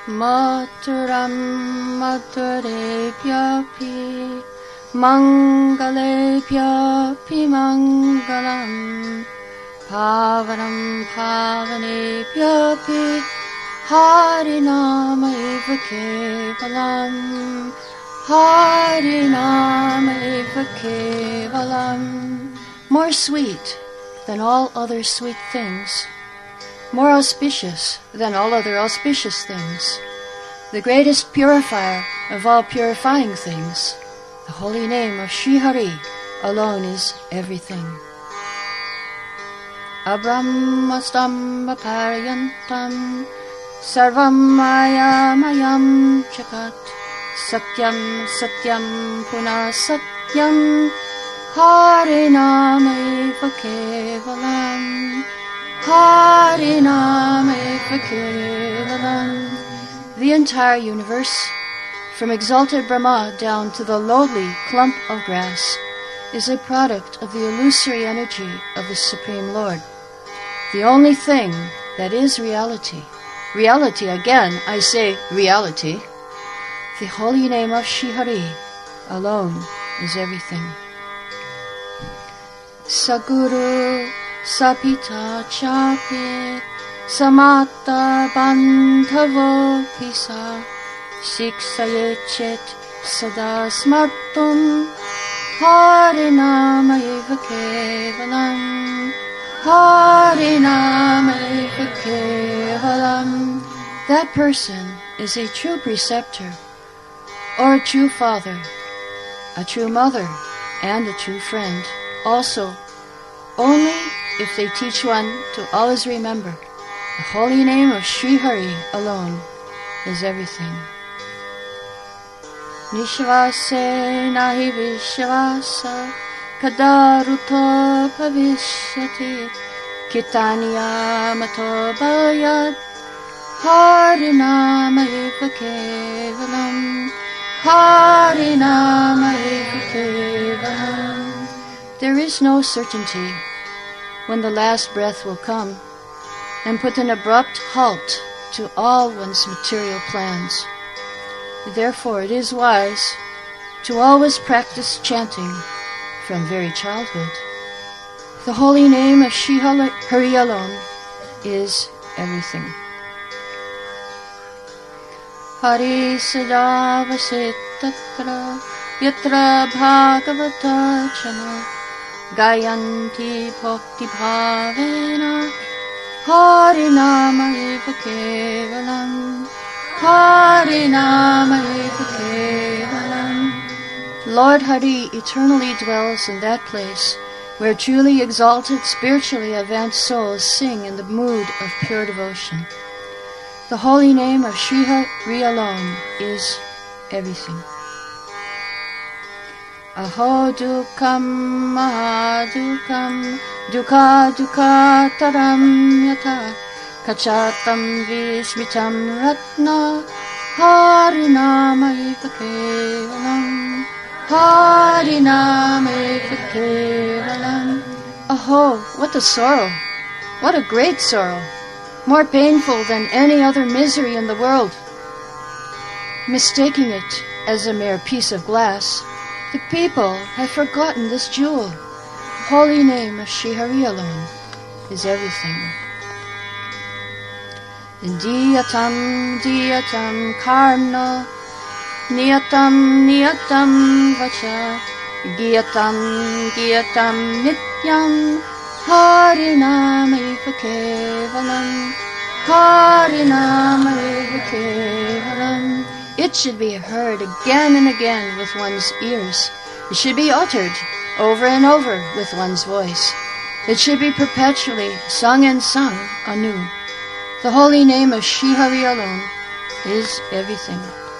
Maturam Maturebhyapi Mangalephyapi Mangalam Pavanam Pavanebhyapi Harinama Eva Kevalam Harinama Eva Kevalam. More sweet than all other sweet things, more auspicious than all other auspicious things, the greatest purifier of all purifying things, the holy name of Sri Hari alone is everything. Abrahmastamba paryantam sarvam mayam jagat satyam satyam punah satyam Harinama eva kevalam Harinama eva kevalam. The entire universe, from exalted Brahma down to the lowly clump of grass, is a product of the illusory energy of the Supreme Lord. The only thing that is reality, reality again, I say reality, the holy name of Sri Hari alone is everything. Saguru sapita chapi samata bandhavo pisa shiksayechet sada smartum Harinama eva kevalam Harinama eva kevalam. That person is a true preceptor, or a true father, a true mother, and a true friend. Also, only if they teach one to always remember the holy name of Sri Hari alone is everything. Nishvase nahi vishvasa kadaruto bhavishyati kitanya mato bhayat Harinama eva kevalam Harinama eva kevalam. There is no certainty when the last breath will come and put an abrupt halt to all one's material plans. Therefore, it is wise to always practice chanting from very childhood. The holy name of Sri Hari alone is everything. Hari sada vasit tatra yatra bhagavata chana Gayanti bhakti bhavena Harinama eva kevalam Harinama eva kevalam. Lord Hari eternally dwells in that place where truly exalted, spiritually advanced souls sing in the mood of pure devotion. The holy name of Sri Hari alone is everything. Aho dukam mahadukam dukkha dukkha taram yata kachatam vismitam ratna Harinama eva kevalam Harinama eva kevalam. Aho, what a sorrow! What a great sorrow! More painful than any other misery in the world. Mistaking it as a mere piece of glass, the people have forgotten this jewel. The holy name of Sri Hari alone is everything. Diyatam diyatam karma niyatam niyatam vacha giyatam giyatam nityam Harinama eva kevalam Harinama eva kevalam. It should be heard again and again with one's ears. It should be uttered over and over with one's voice. It should be perpetually sung and sung anew. The holy name of Sri Hari alone is everything.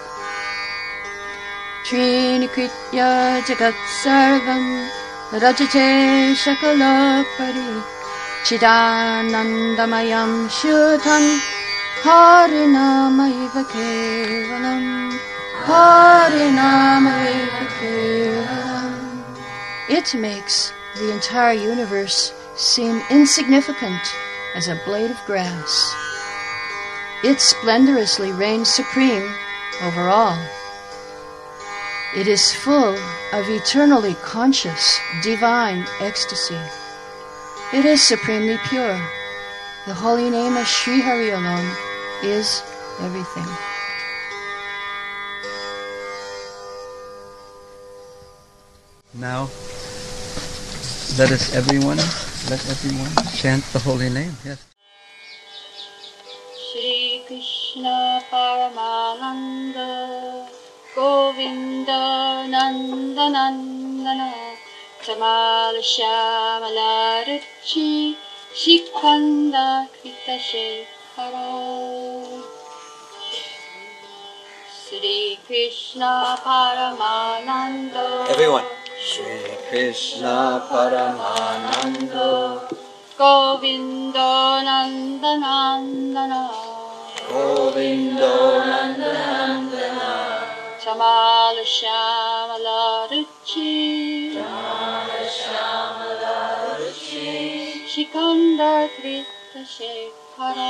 Trinikritya jagat sarvam rajate shakala pari chidanandamayam shuddham Harinama eva kevalam Harinama eva kevalam. It makes the entire universe seem insignificant as a blade of grass. It splendorously reigns supreme over all. It is full of eternally conscious, divine ecstasy. It is supremely pure. The holy name of Sri Hari alone is everything. Now, let everyone chant the holy name. Yes. Shri Krishna Paramananda Govinda Nanda Nandana Tamal Shamala Ruchi Shikanda Krita Shekhara. Shri Krishna Paramananda. Everyone. Shri Krishna Paramananda Govinda Nanda Nandana Govinda Nanda Nandana Tamal Shamala Ruchi Shikanda Krita Shekhara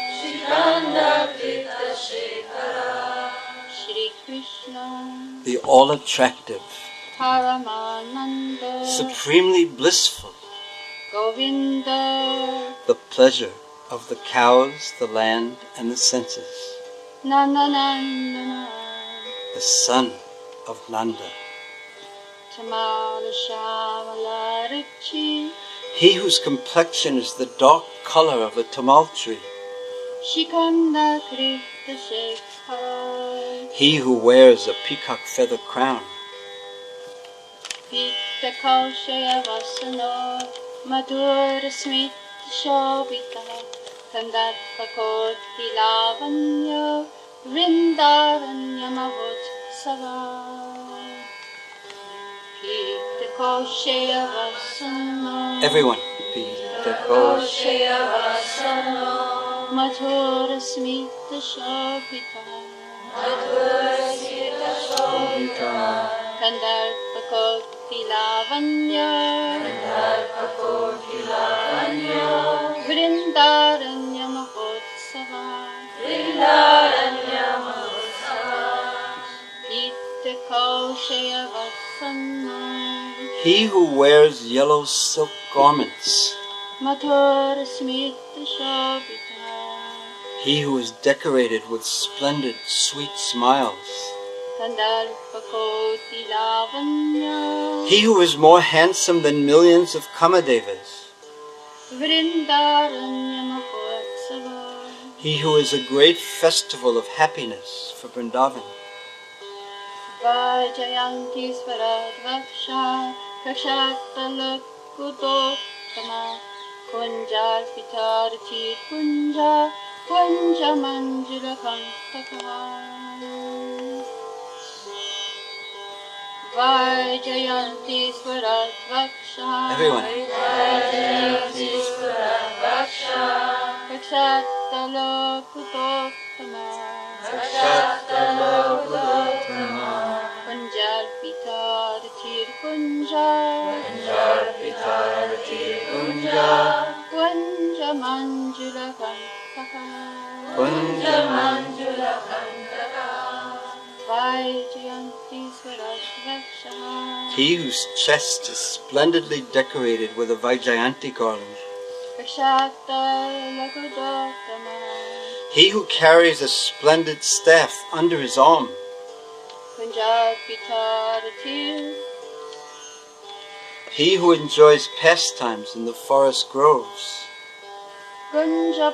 Shri Krishna the all-attractive, Paramananda supremely blissful, Govinda the pleasure of the cows, the land, and the senses, Nanda Nandana the son of Nanda, Tamal Shamala Ruchi he whose complexion is the dark color of a tamal tree, Shikanda Krita Shekhara he who wears a peacock feather crown, Pitta Kaushaya Vasana Madhura Smita Shobita Kandarpa Koti Lavanya Vrindaranya Mahotsava Pitta Kaushaya Vasana everyone, Pita Koshaya Madhura Smita Shobita Kandarpa Koti Lavanya Vrindaranya Mahotsava Pitta Kaushaya Vasana he who wears yellow silk garments, Madhura Smita Shobita he who is decorated with splendid, sweet smiles, Kandarpa Koti Lavanya he who is more handsome than millions of Kamadevas, Vrindaranya Mahotsava he who is a great festival of happiness for Vrindavan, Vajayanti Svaradvaksha Kakshata Lokudottama Kunja Pitarthi Kunja Kunja Manjula Kantaka Vajayanti Svaradvaksha everyone, Kakshata Lokudottama Kunjal Pitarthi Kunja Kunja Manjula Kantaka Vajayanti Svaradvaksha he whose chest is splendidly decorated with a Vaijayanti garland, Kakshata Lokudottama he who carries a splendid staff under his arm, Kunjal Pitarthi he who enjoys pastimes in the forest groves, Kunja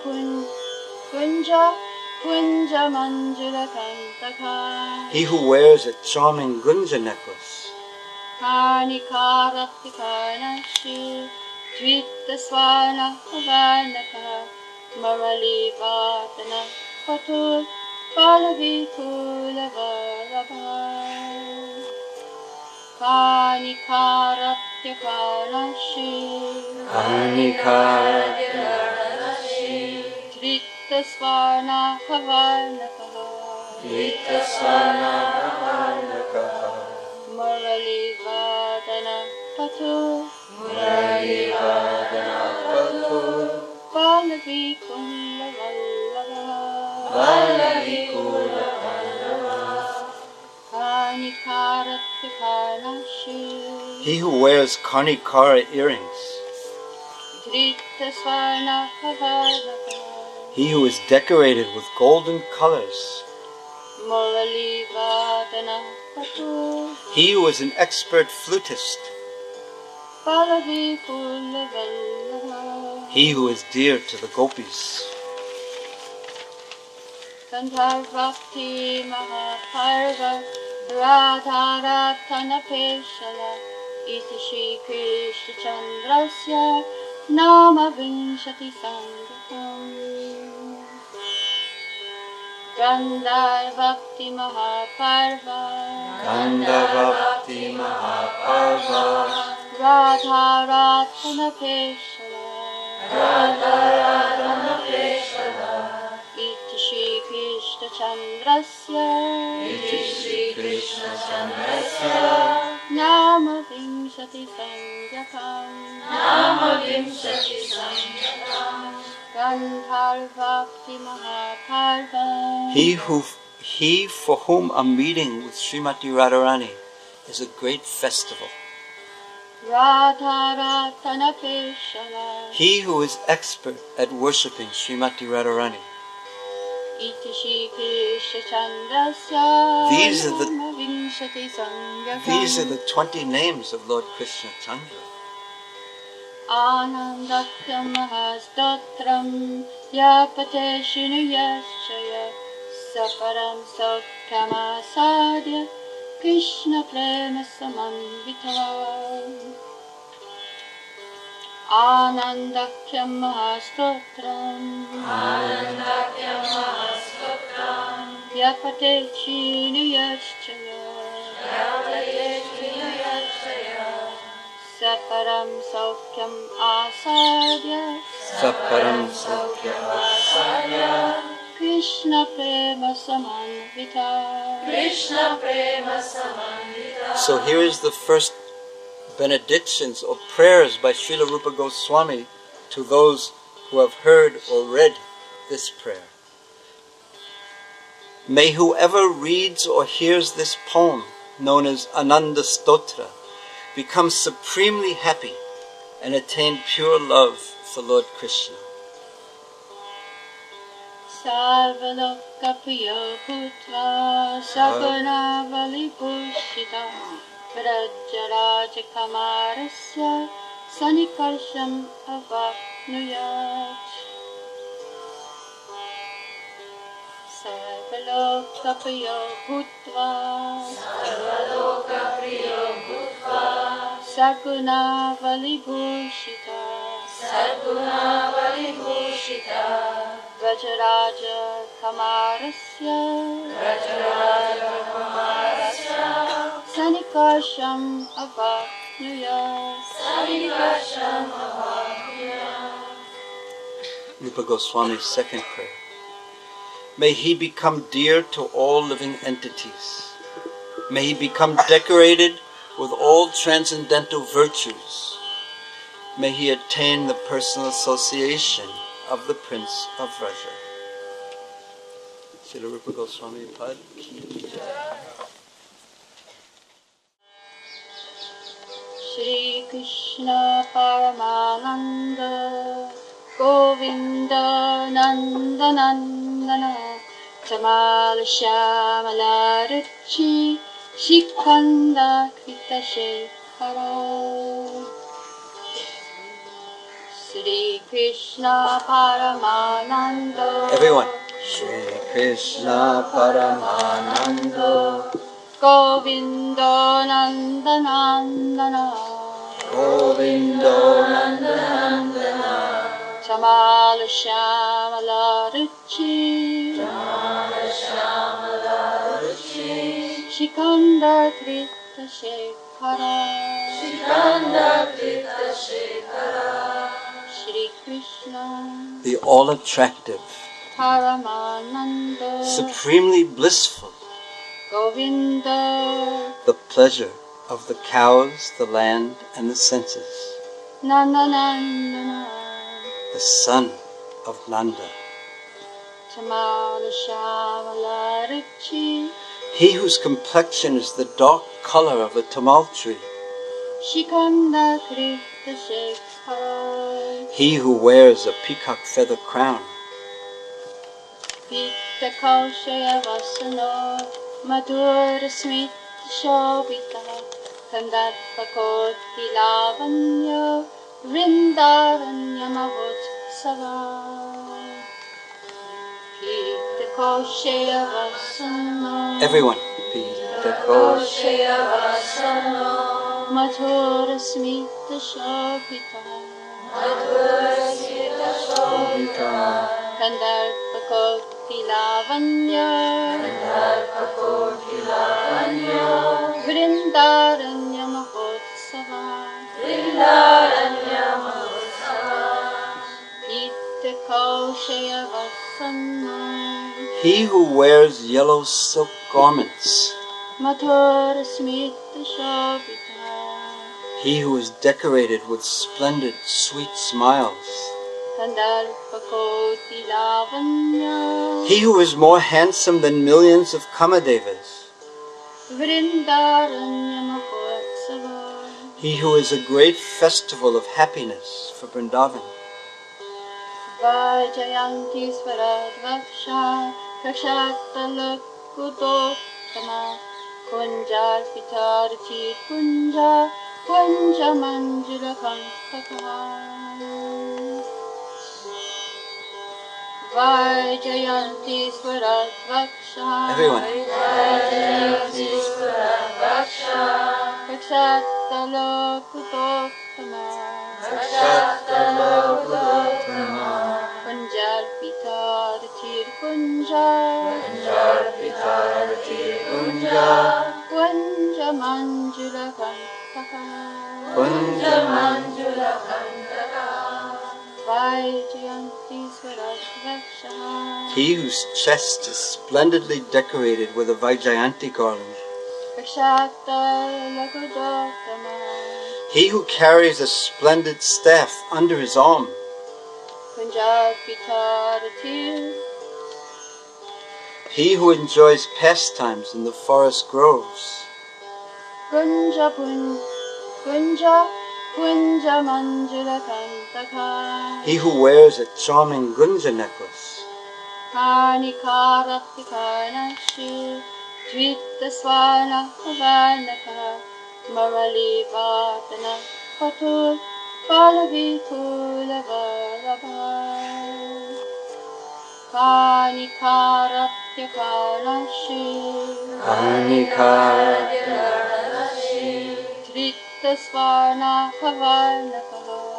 Manjula Kantaka he who wears a charming Gunja necklace, Kanikara Tikanashi Tvita Swana Vanaka Marali Vatana Patur Palavi Kula Varabha Kanikara Tikanashi Tvita Swana Vanaka Marali Vadana Patu Palavi Kunda Vallava Vallavi Kula Pallava. Karnikaratikarnashi. He who wears Karnikara earrings. Drita Swarna Kavarnaka. He who is decorated with golden colors. Murali Vadana Patu. He who is an expert flutist. Pallavi Kula Vallava. He who is dear to the gopis. Gandharvakti Mahaparva Radharatana Peshala Iti Shri Krishna Chandrasya Nama Vinshati Sangakam. Gandharvakti Mahaparva Gandharvakti Mahaparva Radharatana Peshala Radharatana Peshala Iti Shri Krishna Chandrasya Iti Shri Krishna Chandrasya Nama Vinshati Sangyakam. Nama Vinshati Sangyakam. Gandharvakti Mahaparva. He for whom a meeting with Srimati Radharani is a great festival. Radharatana Peshala. He who is expert at worshipping Srimati Radharani. Iti Shri Krishna Chandrasya. These are the- Nama Vinshati Sangyakam. These are the 20 names of Lord Krishna Chandra. Anandakyam Mahastotram Yapate Shinuyashaya Saparam Sokkamasadya Krishna Prema Samanvita. Anandakyam Mahastotram Yapate Shinuyashaya Saparam Saukyam Asadya Saparam Saukya Asadya. Krishna Prema Samanvita. Krishna Prema Samandita. So here is the first benedictions or prayers by Srila Rupa Goswami to those who have heard or read this prayer. May whoever reads or hears this poem, known as Ananda Stotra, become supremely happy and attain pure love for Lord Krishna. Sarvaloka Priya Putra Saguna Valipushita Vrajaraja Kamarasya Sanikarsham Avapnuyat. Sarvaloka Priya Putra Sarvaloka Priyo Bhutva. Saguna Valipushita Sarguna Valibhushita. Vrajaraja Kamarasya Rajaraja Kamarasya. Sanikarsham Avapnuyat. Sanikasham Avagya. Rupa Goswami's second prayer. May he become dear to all living entities. May he become decorated with all transcendental virtues. May he attain the personal association of the Prince of Vraja. Srila Rupa Goswami Pad Ki Jai. Shri Krishna Paramananda Govinda Nanda Nandana Tamal Shamala Ruchi Shikanda Krita Shekhara. Shri Krishna Paramananda. Everyone. Shri Krishna Paramananda Govinda Nanda Nandana Govinda Nanda Tamal Shamala Ruchi Shikanda Krita Shekhara. Shikanda Krita Shekhara. Shri Krishna the all-attractive, Paramananda supremely blissful, Govinda the pleasure of the cows, the land, and the senses, Nanda Nandana the son of Nanda, Tamala Shamala Richi He whose complexion is the dark color of a tamal tree. Shikanda Krita Shekhara He who wears a peacock feather crown. Pitta Kaushaya Vasano Madhura Smita Shobita Kandarpa Koti Lavanya Vrindaranya Mahotsava Pitta Kaushaya Vasano Everyone. Pitta Kaushaya Vasano Madhura Smita Shobita Madhura Smita Shobita Kandarpa Koti Lavanya Kandarpakoti Lavanya Vrindaranya Mahotsava Vrindaranya Mahotsava Pitta Kaushaya Vasana He who wears yellow silk garments. Madhura Smita Shobita He who is decorated with splendid, sweet smiles. Kandarpa Koti Lavanya He who is more handsome than millions of Kamadevas. Vrindaranya Mahotsava He who is a great festival of happiness for Vrindavan. Vajayanti Svaradvaksha Kakshata Lakudotama Kunjar Pitar Chit Kunja Kunja Manjula Kantaka Vajayanti Svaradvaksha Everyone. Vajayanti Svaradvaksha Kakshata Lakudotama Sakshatalokudottama Kunjar Pitar Chit Kunja Kunjarpitarati Kunja Kunja Manjula Kantaka Kunja Manjula Kantaka Vajayanti Svaradvaksha He whose chest is splendidly decorated with a Vaijayanti garland. Kakshata Lakudotama He who carries a splendid staff under his arm. Kunjar Pitar Chit He who enjoys pastimes in the forest groves. Kunja Manjula Kantaka He who wears a charming Gunja necklace. Karnikara Karnashi Dvita Swana Vanaka Marali Vatana Patu Palavi Kula Varabha Karnikara Karnashi Dvita Swana Vanaka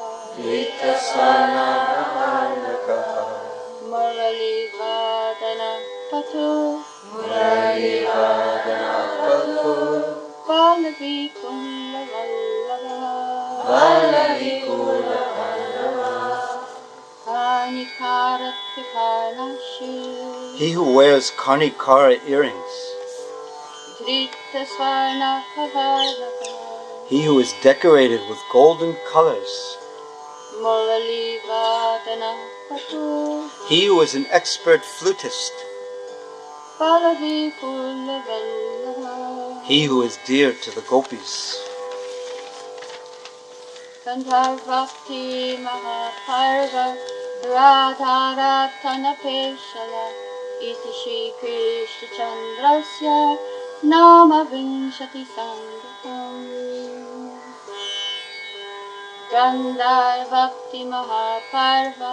Marali Vatana Patu Palavi Kula Vallabha Karnikara Karnashi He who wears Karnikara earrings. Dhrita Swana Vanaka He who is decorated with golden colors. Murali Vadana Patu He who is an expert flutist. Palavi Kula Vallabha He who is dear to the gopis. Gandharvakti Mahaparva Radharatana Peshala Iti Shri Krishna Chandrasya Nama Vinshati Sanghatam Gandharvakti Mahaparva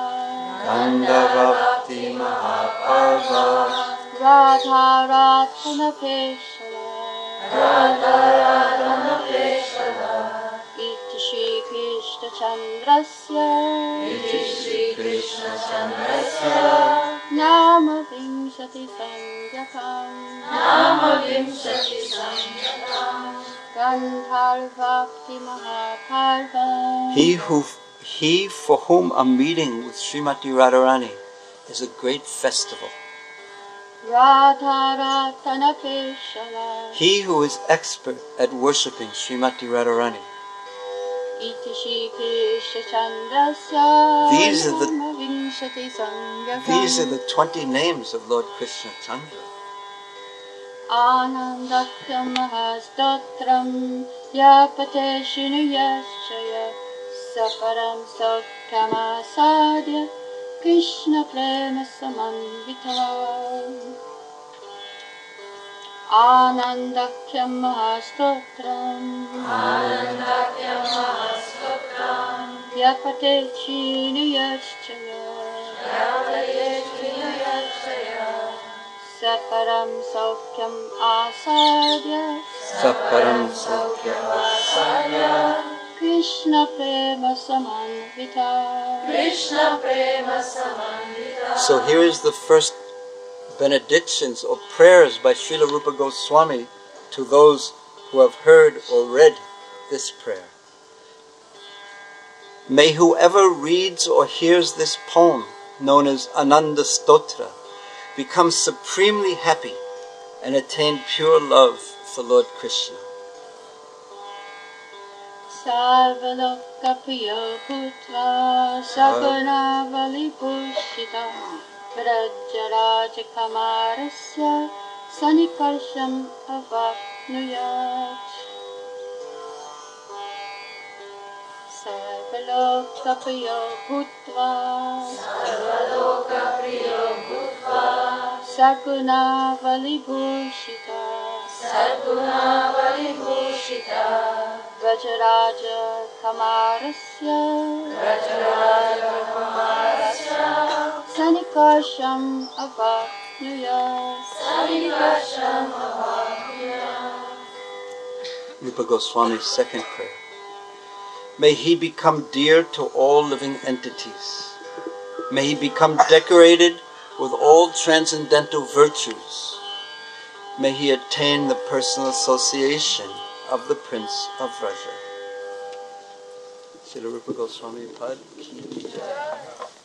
Radharatana Peshala Iti Shri Krishna Chandrasya Nama Vimshati Sangyakam Gandharvakti Mahaparva He for whom a meeting with Srimati Radharani is a great festival. Radharatana Peshala He who is expert at worshipping Srimati Radharani. Iti Shri Krishna Chandrasya These are the- Nama Vimshati Sati Sangyakam. These are the 20 names of Lord Krishna Chandra. Anandakyam Mahastotram Yapate Shinuyashaya Saparam Sokkamasadya Krishna Prema Samandita. Anandakyam Mahastotram Yapate Shinuyashaya Saparam Saukyam Asadya Saparam Saukya. Krishna Prema Samandita. So here is the first benedictions or prayers by Srila Rupa Goswami to those who have heard or read this prayer. May whoever reads or hears this poem, known as Ananda Stotra, become supremely happy and attain pure love for Lord Krishna. Sarvalokapriyo Putra Saguna Valipushita Vrajaraja Kamarasya Sanikarsham Avapnuyat. Sarvalokapriyo Putra Saguna Valipushita Vrajaraja Kamarasya Sanikarsham Avapnuyat. Rupa Goswami's second prayer. May he become dear to all living entities. May he become decorated with all transcendental virtues. May he attain the personal association of the Prince of Vraja. Srila Rupa Goswami Pad Ki Jai.